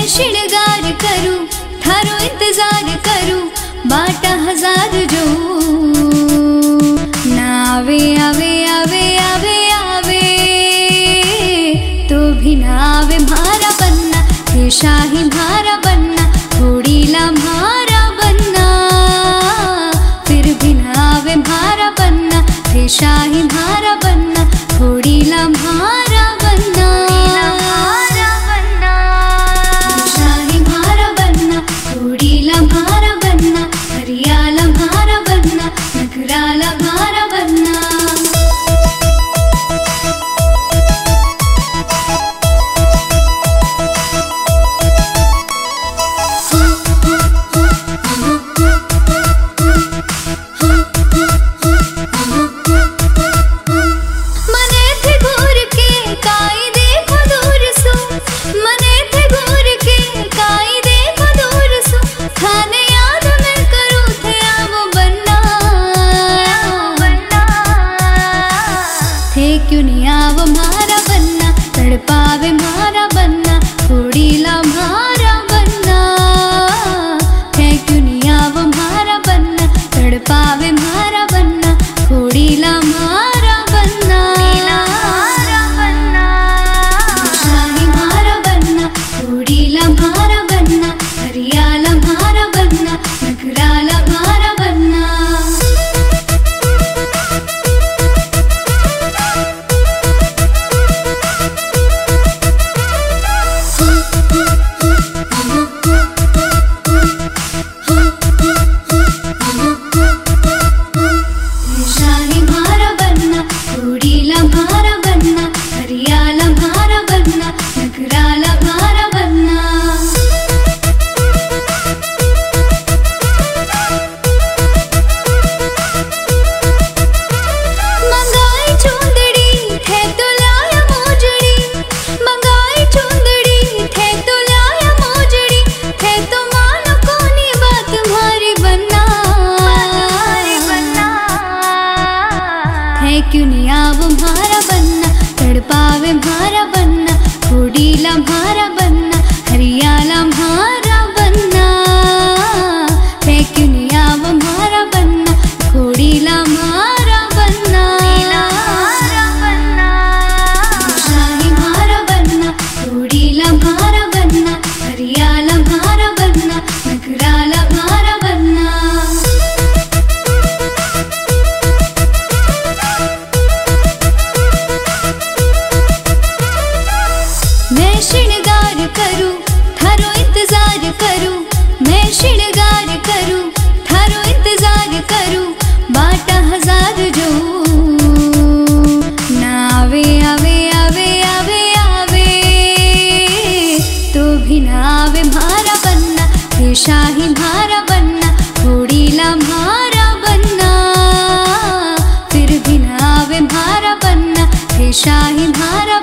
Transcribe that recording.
श्रृंगार करूं, थारो इंतजार करूं, बाटा हजार जो ना आवे आवे आवे आवे आवे तो भी ना आवे मारा बनना, हे शाही मारा बनना, घोड़ीला मारा बनना, फिर भी ना आवे मारा बनना, हे शाही मारा बनना, घोड़ीला मारा बनना। शाही मारा बनना, घोड़ीला मारा बनना, हरियाला मारा बनना, नगराला मारा बनना। क्यों नहीं आवो मारा बनना, तड़पावे मारा बनना, घोड़ीला मारा बनना, है क्यों नहीं आवो मारा बनना, तड़पावे मारा बनना, घोड़ीला मारा बनना। शाही मारा बनना, घोड़ीला मारा बनना, हरियाला मारा बनना, नगराला मारा बनना। क्यों नहीं आवो मारा बनना, तड़पावे मारा बनना, घोड़ीला मारा बनना, हरियाला मारा बनना, है क्यों नहीं आवो मारा बनना, घोड़ीला मारा बनना। शाही मारा बनना, घोड़ीला मारा बनना, हरियाला मारा बनना, नगराला मारा बनना। मैं श्रृंगार करूं, थारो इंतजार करूं, मैं श्रृंगार करूं, थारो इंतजार करूं, बाटा हजार जो ना आवे आवे आवे आवे आवे तो भी ना आवे मारा बनना, हे शाही मारा बनना, घोड़ीला मारा बनना, फिर भी ना आवे मारा बनना, हे शाही मारा